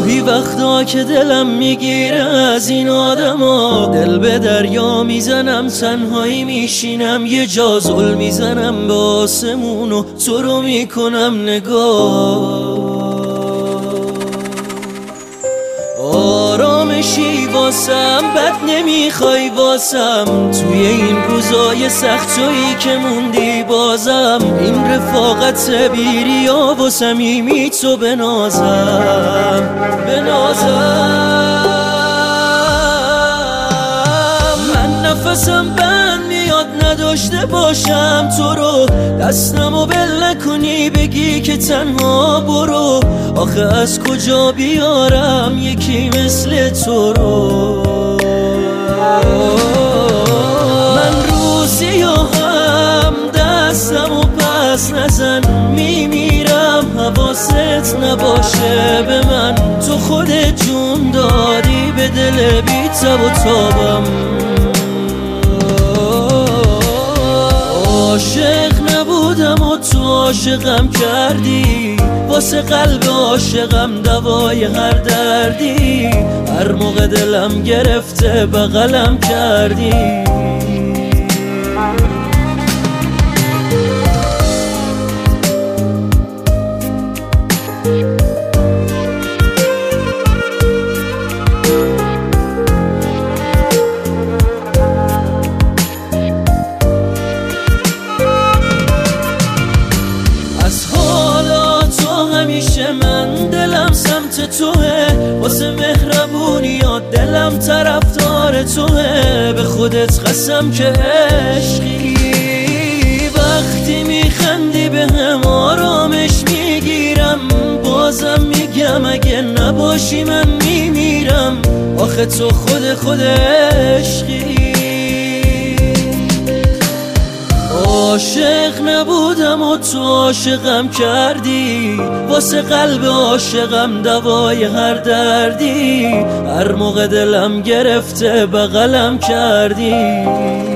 گاهی وقتا که دلم میگیره از این آدما، دل به دریا میزنم، تنهایی میشینم یه جا، زل میزنم به آسمون و تو رو میکنم نگاه. آرامشی واسم بد نمیخوای واسم، توی این روزای سخت جایی که موندی بازم، این رفاقت بیریا و صمیمی تو بنازم. من نفسم بند میاد نداشته باشم تو رو، دستمو بل نکنی بگی که تنها برو، آخه از کجا بیارم یکی مثل تو رو. من روزی و هم دستمو پس نزن، میمیرم حواست نباشه به من، تو خودت جون داری به دل بی تب و تابم. عاشق نبودم و تو عاشقم کردی، واسه قلب عاشقم دوای هر دردی، هر موقع دلم گرفته بغلم کردی. من دلم سمت توه، واسه مهربونیات دلم طرفدار توه، به خودت قسم که عشقی، وقتی میخندی به هم آرامش میگیرم، بازم میگم اگه نباشی من میمیرم، آخه تو خود عشقی. عاشق نبودم و تو عاشقم کردی، واسه قلب عاشقم دوای هر دردی، هر موقع دلم گرفته بغلم کردی.